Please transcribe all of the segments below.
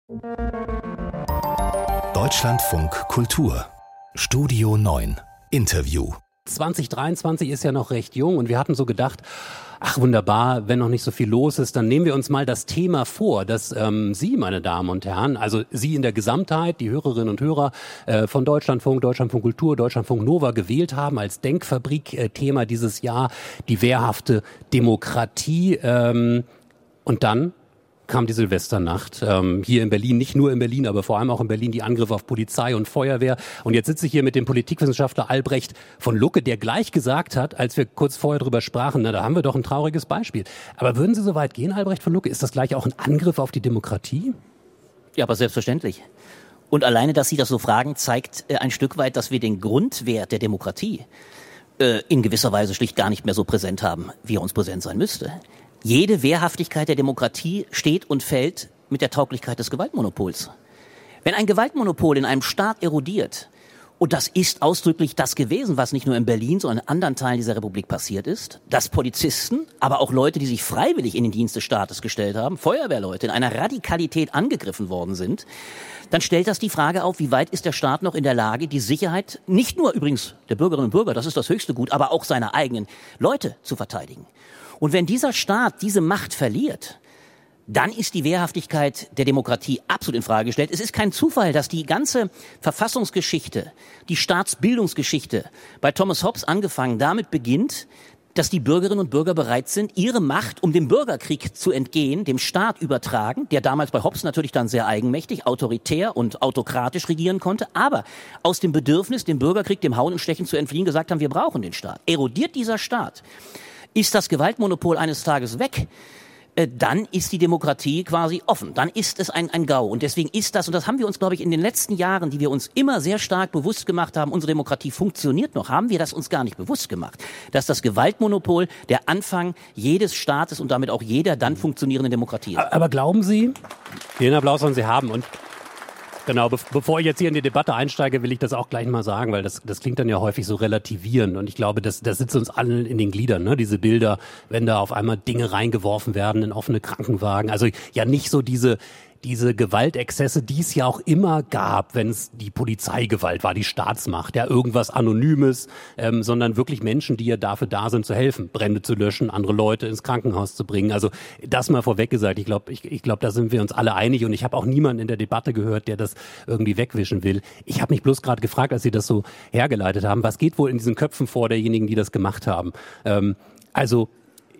Deutschlandfunk Kultur Studio 9 Interview. 2023 ist ja noch recht jung und wir hatten so gedacht, ach wunderbar, wenn noch nicht so viel los ist, dann nehmen wir uns mal das Thema vor, das Sie, meine Damen und Herren, also Sie in der Gesamtheit, die Hörerinnen und Hörer von Deutschlandfunk, Deutschlandfunk Kultur, Deutschlandfunk Nova gewählt haben als Denkfabrik-Thema dieses Jahr, die wehrhafte Demokratie. Und dann kam die Silvesternacht hier in Berlin, nicht nur in Berlin, aber vor allem auch in Berlin, die Angriffe auf Polizei und Feuerwehr. Und jetzt sitze ich hier mit dem Politikwissenschaftler Albrecht von Lucke, der gleich gesagt hat, als wir kurz vorher drüber sprachen, na, da haben wir doch ein trauriges Beispiel. Aber würden Sie so weit gehen, Albrecht von Lucke? Ist das gleich auch ein Angriff auf die Demokratie? Ja, aber selbstverständlich. Und alleine, dass Sie das so fragen, zeigt ein Stück weit, dass wir den Grundwert der Demokratie in gewisser Weise schlicht gar nicht mehr so präsent haben, wie er uns präsent sein müsste. Jede Wehrhaftigkeit der Demokratie steht und fällt mit der Tauglichkeit des Gewaltmonopols. Wenn ein Gewaltmonopol in einem Staat erodiert, und das ist ausdrücklich das gewesen, was nicht nur in Berlin, sondern in anderen Teilen dieser Republik passiert ist, dass Polizisten, aber auch Leute, die sich freiwillig in den Dienst des Staates gestellt haben, Feuerwehrleute in einer Radikalität angegriffen worden sind, dann stellt das die Frage auf, wie weit ist der Staat noch in der Lage, die Sicherheit nicht nur übrigens der Bürgerinnen und Bürger, das ist das höchste Gut, aber auch seiner eigenen Leute zu verteidigen. Und wenn dieser Staat diese Macht verliert, dann ist die Wehrhaftigkeit der Demokratie absolut in Frage gestellt. Es ist kein Zufall, dass die ganze Verfassungsgeschichte, die Staatsbildungsgeschichte bei Thomas Hobbes angefangen damit beginnt, dass die Bürgerinnen und Bürger bereit sind, ihre Macht, um dem Bürgerkrieg zu entgehen, dem Staat übertragen, der damals bei Hobbes natürlich dann sehr eigenmächtig, autoritär und autokratisch regieren konnte, aber aus dem Bedürfnis, dem Bürgerkrieg, dem Hauen und Stechen zu entfliehen, gesagt haben, wir brauchen den Staat. Erodiert dieser Staat, ist das Gewaltmonopol eines Tages weg, dann ist die Demokratie quasi offen. Dann ist es ein GAU. Und deswegen ist das, und das haben wir uns, glaube ich, in den letzten Jahren, die wir uns immer sehr stark bewusst gemacht haben, unsere Demokratie funktioniert noch, haben wir das uns gar nicht bewusst gemacht, dass das Gewaltmonopol der Anfang jedes Staates und damit auch jeder dann funktionierenden Demokratie ist. Aber glauben Sie, den Applaus sollen Sie haben und genau, bevor ich jetzt hier in die Debatte einsteige, will ich das auch gleich mal sagen, weil das klingt dann ja häufig so relativierend und ich glaube, das sitzt uns allen in den Gliedern, ne? Diese Bilder, wenn da auf einmal Dinge reingeworfen werden in offene Krankenwagen, also ja nicht so diese Gewaltexzesse, die es ja auch immer gab, wenn es die Polizeigewalt war, die Staatsmacht, ja irgendwas Anonymes, sondern wirklich Menschen, die ja dafür da sind, zu helfen, Brände zu löschen, andere Leute ins Krankenhaus zu bringen. Also das mal vorweg gesagt, ich glaube, da sind wir uns alle einig und ich habe auch niemanden in der Debatte gehört, der das irgendwie wegwischen will. Ich habe mich bloß gerade gefragt, als Sie das so hergeleitet haben, was geht wohl in diesen Köpfen vor derjenigen, die das gemacht haben? Also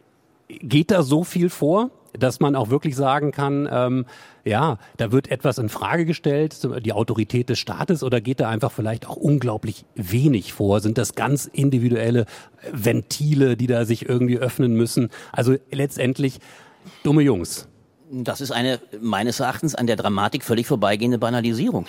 geht da so viel vor, dass man auch wirklich sagen kann, ja, da wird etwas in Frage gestellt, die Autorität des Staates, oder geht da einfach vielleicht auch unglaublich wenig vor? Sind das ganz individuelle Ventile, die da sich irgendwie öffnen müssen? Also letztendlich dumme Jungs. Das ist meines Erachtens an der Dramatik völlig vorbeigehende Banalisierung.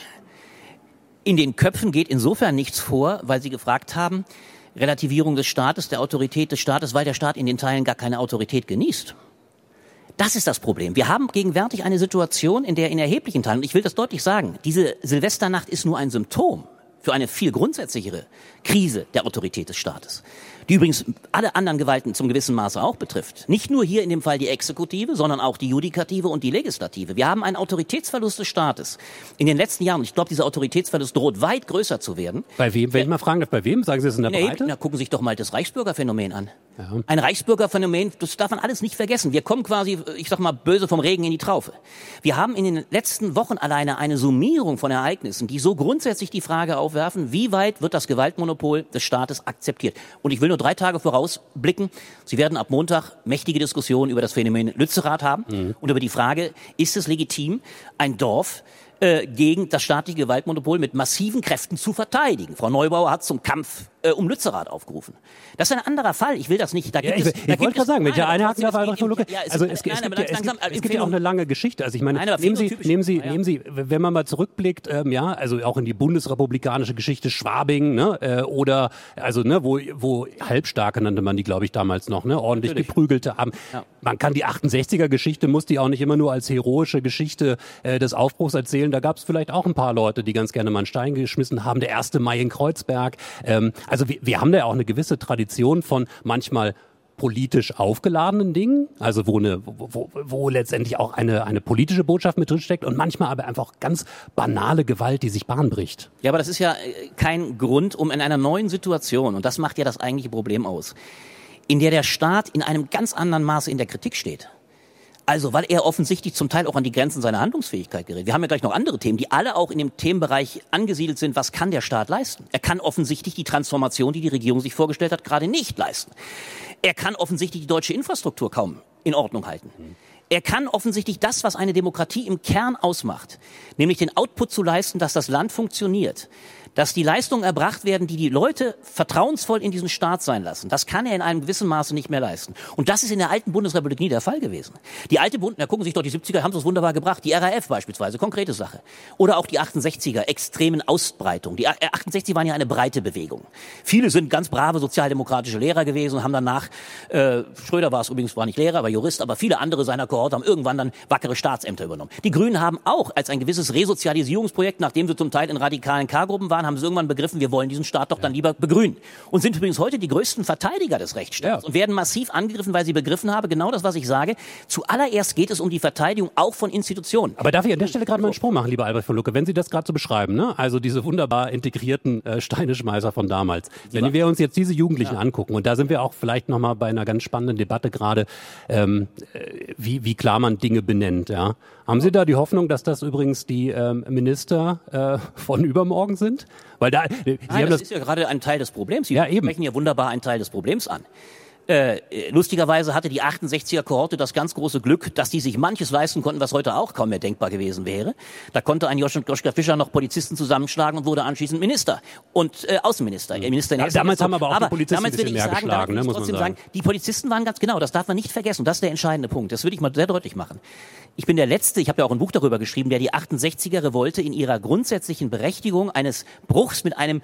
In den Köpfen geht insofern nichts vor, weil Sie gefragt haben, Relativierung des Staates, der Autorität des Staates, weil der Staat in den Teilen gar keine Autorität genießt. Das ist das Problem. Wir haben gegenwärtig eine Situation, in der in erheblichen Teilen, und ich will das deutlich sagen, diese Silvesternacht ist nur ein Symptom für eine viel grundsätzlichere Krise der Autorität des Staates, die übrigens alle anderen Gewalten zum gewissen Maße auch betrifft. Nicht nur hier in dem Fall die Exekutive, sondern auch die Judikative und die Legislative. Wir haben einen Autoritätsverlust des Staates in den letzten Jahren. Und ich glaube, dieser Autoritätsverlust droht weit größer zu werden. Bei wem, wenn ich mal fragen darf, bei wem? Sagen Sie es in der Breite? Na, gucken Sie sich doch mal das Reichsbürgerphänomen an. Ja. Ein Reichsbürgerphänomen, das darf man alles nicht vergessen. Wir kommen quasi, ich sag mal, böse vom Regen in die Traufe. Wir haben in den letzten Wochen alleine eine Summierung von Ereignissen, die so grundsätzlich die Frage aufwerfen, wie weit wird das Gewaltmonopol des Staates akzeptiert? Und ich will nur 3 Tage vorausblicken. Sie werden ab Montag mächtige Diskussionen über das Phänomen Lützerath haben und über die Frage, ist es legitim, ein Dorf gegen das staatliche Gewaltmonopol mit massiven Kräften zu verteidigen. Frau Neubauer hat zum Kampf um Lützerath aufgerufen. Das ist ein anderer Fall. Ich will das nicht. Da gibt ich wollte gerade sagen, wenn ich einhaken darf, also es gibt ja auch eine lange Geschichte. Also ich meine, nehmen Sie, wenn man mal zurückblickt, ja, also auch in die bundesrepublikanische Geschichte Schwabing, ne, oder also ne, wo Halbstarke nannte man die, glaube ich, damals noch, ne, ordentlich Geprügelte haben. Ja. Man kann die 68er-Geschichte, muss die auch nicht immer nur als heroische Geschichte des Aufbruchs erzählen. Da gab es vielleicht auch ein paar Leute, die ganz gerne mal einen Stein geschmissen haben. Der 1. Mai in Kreuzberg. Also wir haben da ja auch eine gewisse Tradition von manchmal politisch aufgeladenen Dingen, also wo letztendlich auch eine politische Botschaft mit drin steckt und manchmal aber einfach ganz banale Gewalt, die sich Bahn bricht. Ja, aber das ist ja kein Grund, um in einer neuen Situation, und das macht ja das eigentliche Problem aus, in der Staat in einem ganz anderen Maße in der Kritik steht. Also, weil er offensichtlich zum Teil auch an die Grenzen seiner Handlungsfähigkeit gerät. Wir haben ja gleich noch andere Themen, die alle auch in dem Themenbereich angesiedelt sind. Was kann der Staat leisten? Er kann offensichtlich die Transformation, die die Regierung sich vorgestellt hat, gerade nicht leisten. Er kann offensichtlich die deutsche Infrastruktur kaum in Ordnung halten. Er kann offensichtlich das, was eine Demokratie im Kern ausmacht, nämlich den Output zu leisten, dass das Land funktioniert, dass die Leistungen erbracht werden, die die Leute vertrauensvoll in diesen Staat sein lassen. Das kann er in einem gewissen Maße nicht mehr leisten. Und das ist in der alten Bundesrepublik nie der Fall gewesen. Die alte gucken sich doch die 70er, haben es wunderbar gebracht. Die RAF beispielsweise, konkrete Sache. Oder auch die 68er, extremen Ausbreitung. Die 68 waren ja eine breite Bewegung. Viele sind ganz brave sozialdemokratische Lehrer gewesen und haben danach, Schröder war nicht Lehrer, aber Jurist, aber viele andere seiner Kohorte haben irgendwann dann wackere Staatsämter übernommen. Die Grünen haben auch als ein gewisses Resozialisierungsprojekt, nachdem sie zum Teil in radikalen K-Gruppen waren, haben sie irgendwann begriffen, wir wollen diesen Staat doch dann lieber begrünen. Und sind übrigens heute die größten Verteidiger des Rechtsstaats und werden massiv angegriffen, weil sie begriffen haben, genau das, was ich sage, zuallererst geht es um die Verteidigung auch von Institutionen. Aber darf ich an der Stelle gerade mal einen Sprung machen, lieber Albrecht von Lucke, wenn Sie das gerade so beschreiben, ne? Also diese wunderbar integrierten Steineschmeißer von damals. Wenn wir uns jetzt diese Jugendlichen angucken, und da sind wir auch vielleicht nochmal bei einer ganz spannenden Debatte gerade, wie klar man Dinge benennt, ja. Haben Sie da die Hoffnung, dass das übrigens die Minister von übermorgen sind? Weil das ist ja gerade ein Teil des Problems. Sie sprechen ja wunderbar einen Teil des Problems an. Lustigerweise hatte die 68er-Kohorte das ganz große Glück, dass die sich manches leisten konnten, was heute auch kaum mehr denkbar gewesen wäre. Da konnte ein Joschka Fischer noch Polizisten zusammenschlagen und wurde anschließend Minister und Außenminister. Damals haben aber auch die Polizisten ein bisschen mehr geschlagen, ne, muss man sagen. Die Polizisten waren ganz genau, das darf man nicht vergessen. Und das ist der entscheidende Punkt. Das würde ich mal sehr deutlich machen. Ich bin der Letzte, ich habe ja auch ein Buch darüber geschrieben, der die 68er-Revolte in ihrer grundsätzlichen Berechtigung eines Bruchs mit einem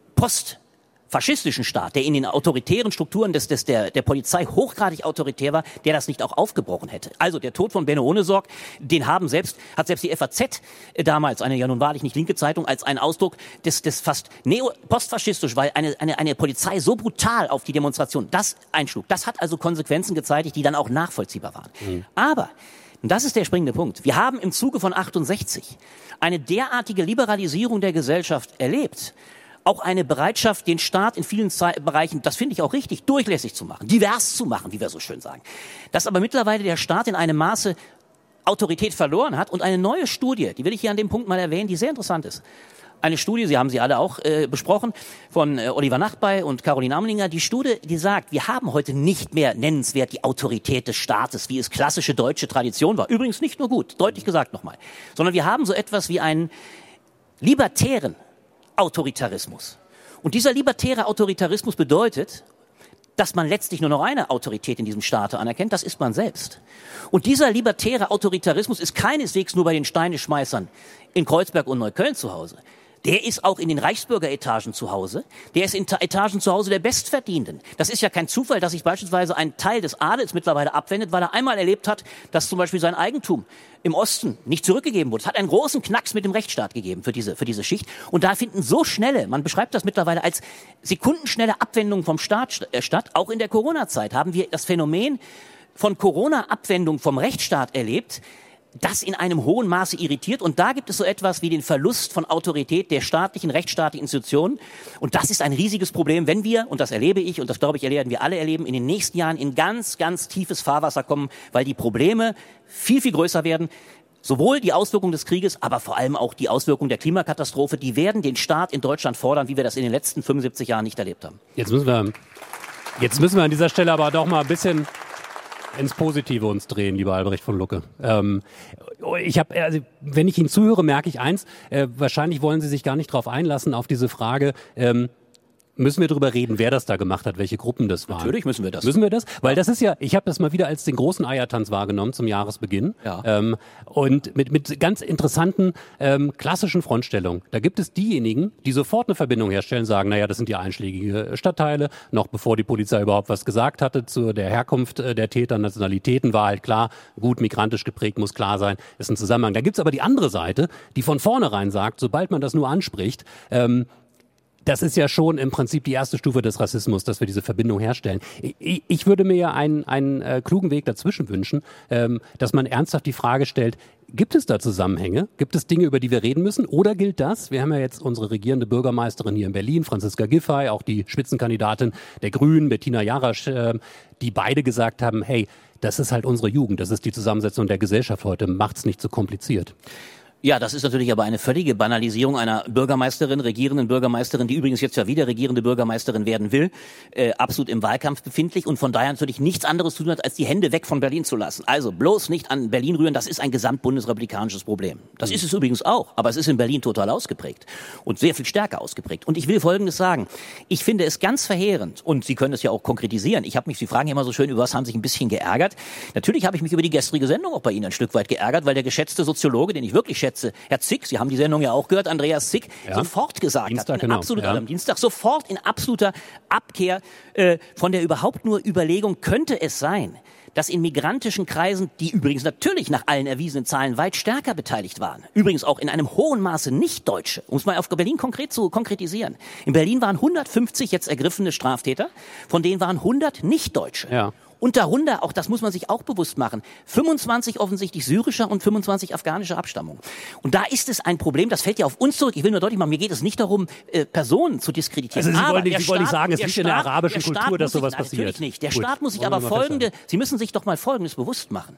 faschistischen Staat, der in den autoritären Strukturen der Polizei hochgradig autoritär war, der das nicht auch aufgebrochen hätte. Also der Tod von Benno Ohnesorg, hat selbst die FAZ damals, eine ja nun wahrlich nicht linke Zeitung, als einen Ausdruck des fast postfaschistisch, weil eine Polizei so brutal auf die Demonstration das einschlug. Das hat also Konsequenzen gezeitigt, die dann auch nachvollziehbar waren. Aber, und das ist der springende Punkt, wir haben im Zuge von 68 eine derartige Liberalisierung der Gesellschaft erlebt, auch eine Bereitschaft, den Staat in vielen Bereichen, das finde ich auch richtig, durchlässig zu machen, divers zu machen, wie wir so schön sagen. Dass aber mittlerweile der Staat in einem Maße Autorität verloren hat und eine neue Studie, die will ich hier an dem Punkt mal erwähnen, die sehr interessant ist. Eine Studie, Sie haben sie alle auch besprochen, von Oliver Nachtbey und Caroline Amlinger. Die Studie, die sagt, wir haben heute nicht mehr nennenswert die Autorität des Staates, wie es klassische deutsche Tradition war. Übrigens nicht nur gut, deutlich gesagt nochmal. Sondern wir haben so etwas wie einen libertären Autoritarismus. Und dieser libertäre Autoritarismus bedeutet, dass man letztlich nur noch eine Autorität in diesem Staat anerkennt, das ist man selbst. Und dieser libertäre Autoritarismus ist keineswegs nur bei den Steineschmeißern in Kreuzberg und Neukölln zu Hause. Der ist auch in den Reichsbürgeretagen zu Hause. Der ist in Etagen zu Hause der Bestverdienenden. Das ist ja kein Zufall, dass sich beispielsweise ein Teil des Adels mittlerweile abwendet, weil er einmal erlebt hat, dass zum Beispiel sein Eigentum im Osten nicht zurückgegeben wurde. Es hat einen großen Knacks mit dem Rechtsstaat gegeben für diese Schicht. Und da finden so schnelle, man beschreibt das mittlerweile als sekundenschnelle Abwendungen vom Staat statt. Auch in der Corona-Zeit haben wir das Phänomen von Corona-Abwendung vom Rechtsstaat erlebt, das in einem hohen Maße irritiert. Und da gibt es so etwas wie den Verlust von Autorität der rechtsstaatlichen Institutionen. Und das ist ein riesiges Problem, wenn wir, und das erlebe ich, und das glaube ich, werden wir alle erleben, in den nächsten Jahren in ganz, ganz tiefes Fahrwasser kommen, weil die Probleme viel, viel größer werden. Sowohl die Auswirkungen des Krieges, aber vor allem auch die Auswirkungen der Klimakatastrophe, die werden den Staat in Deutschland fordern, wie wir das in den letzten 75 Jahren nicht erlebt haben. Jetzt müssen wir an dieser Stelle aber doch mal ein bisschen ins Positive uns drehen, lieber Albrecht von Lucke. Wenn ich Ihnen zuhöre, merke ich eins, wahrscheinlich wollen Sie sich gar nicht darauf einlassen, auf diese Frage, müssen wir darüber reden, wer das da gemacht hat, welche Gruppen das waren? Natürlich müssen wir das. Müssen wir das? Weil das ist ja, ich habe das mal wieder als den großen Eiertanz wahrgenommen zum Jahresbeginn. Ja. Und mit ganz interessanten klassischen Frontstellungen. Da gibt es diejenigen, die sofort eine Verbindung herstellen, sagen, naja, das sind ja einschlägige Stadtteile. Noch bevor die Polizei überhaupt was gesagt hatte zu der Herkunft der Täter, Nationalitäten, war halt klar, gut migrantisch geprägt, muss klar sein, ist ein Zusammenhang. Da gibt's aber die andere Seite, die von vornherein sagt, sobald man das nur anspricht, das ist ja schon im Prinzip die erste Stufe des Rassismus, dass wir diese Verbindung herstellen. Ich würde mir ja einen klugen Weg dazwischen wünschen, dass man ernsthaft die Frage stellt, gibt es da Zusammenhänge? Gibt es Dinge, über die wir reden müssen? Oder gilt das? Wir haben ja jetzt unsere regierende Bürgermeisterin hier in Berlin, Franziska Giffey, auch die Spitzenkandidatin der Grünen, Bettina Jarasch, die beide gesagt haben, hey, das ist halt unsere Jugend, das ist die Zusammensetzung der Gesellschaft heute, macht's nicht so kompliziert. Ja, das ist natürlich aber eine völlige Banalisierung einer Bürgermeisterin, regierenden Bürgermeisterin, die übrigens jetzt ja wieder regierende Bürgermeisterin werden will, absolut im Wahlkampf befindlich und von daher natürlich nichts anderes zu tun hat, als die Hände weg von Berlin zu lassen. Also bloß nicht an Berlin rühren, das ist ein gesamtbundesrepublikanisches Problem. Das ist es übrigens auch, aber es ist in Berlin total ausgeprägt und sehr viel stärker ausgeprägt. Und ich will Folgendes sagen, ich finde es ganz verheerend und Sie können es ja auch konkretisieren. Sie fragen ja immer so schön, über was haben Sie sich ein bisschen geärgert. Natürlich habe ich mich über die gestrige Sendung auch bei Ihnen ein Stück weit geärgert, weil der geschätzte Soziologe, den ich wirklich schätze, Herr Zick, Sie haben die Sendung ja auch gehört, Andreas Zick, sofort gesagt hat, am Dienstag, sofort in absoluter Abkehr von der überhaupt nur Überlegung, könnte es sein, dass in migrantischen Kreisen, die übrigens natürlich nach allen erwiesenen Zahlen weit stärker beteiligt waren, übrigens auch in einem hohen Maße Nicht-Deutsche, um es mal auf Berlin konkret zu konkretisieren. In Berlin waren 150 jetzt ergriffene Straftäter, von denen waren 100 Nicht-Deutsche. Ja. Und darunter, auch das muss man sich auch bewusst machen, 25 offensichtlich syrischer und 25 afghanischer Abstammung. Und da ist es ein Problem, das fällt ja auf uns zurück. Ich will nur deutlich machen, mir geht es nicht darum, Personen zu diskreditieren. Also Sie wollen nicht sagen, es liegt in der arabischen Kultur, dass sowas passiert. Natürlich nicht. Der Staat muss sich aber Sie müssen sich doch mal Folgendes bewusst machen.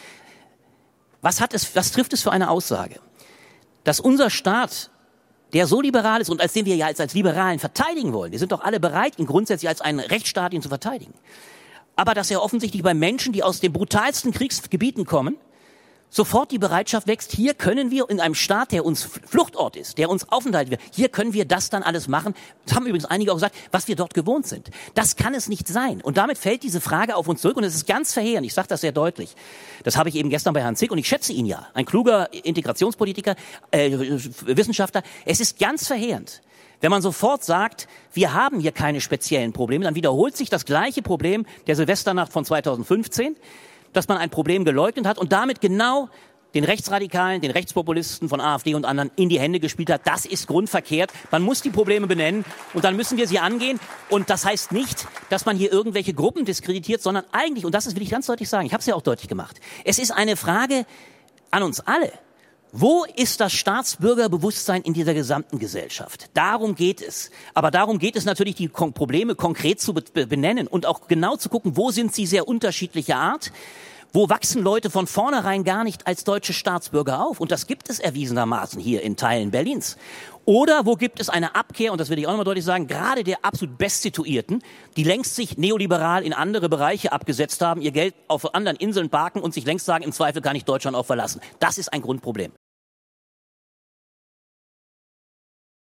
Was trifft es für eine Aussage? Dass unser Staat, der so liberal ist und als den wir ja als Liberalen verteidigen wollen, wir sind doch alle bereit, ihn grundsätzlich als einen Rechtsstaat zu verteidigen. Aber dass er offensichtlich bei Menschen, die aus den brutalsten Kriegsgebieten kommen, sofort die Bereitschaft wächst, hier können wir in einem Staat, der uns Fluchtort ist, der uns Aufenthalt wird, hier können wir das dann alles machen. Das haben übrigens einige auch gesagt, was wir dort gewohnt sind. Das kann es nicht sein. Und damit fällt diese Frage auf uns zurück und es ist ganz verheerend. Ich sage das sehr deutlich. Das habe ich eben gestern bei Herrn Zick und ich schätze ihn ja. Ein kluger Integrationspolitiker, Wissenschaftler. Es ist ganz verheerend. Wenn man sofort sagt, wir haben hier keine speziellen Probleme, dann wiederholt sich das gleiche Problem der Silvesternacht von 2015, dass man ein Problem geleugnet hat und damit genau den Rechtsradikalen, den Rechtspopulisten von AfD und anderen in die Hände gespielt hat. Das ist grundverkehrt. Man muss die Probleme benennen und dann müssen wir sie angehen. Und das heißt nicht, dass man hier irgendwelche Gruppen diskreditiert, sondern eigentlich, und das will ich ganz deutlich sagen, ich habe es ja auch deutlich gemacht, es ist eine Frage an uns alle. Wo ist das Staatsbürgerbewusstsein in dieser gesamten Gesellschaft? Darum geht es. Aber darum geht es natürlich, die Probleme konkret zu benennen und auch genau zu gucken, wo sind sie sehr unterschiedlicher Art? Wo wachsen Leute von vornherein gar nicht als deutsche Staatsbürger auf? Und das gibt es erwiesenermaßen hier in Teilen Berlins. Oder wo gibt es eine Abkehr, und das will ich auch nochmal deutlich sagen, gerade der absolut Bestsituierten, die längst sich neoliberal in andere Bereiche abgesetzt haben, ihr Geld auf anderen Inseln parken und sich längst sagen, im Zweifel kann ich Deutschland auch verlassen. Das ist ein Grundproblem.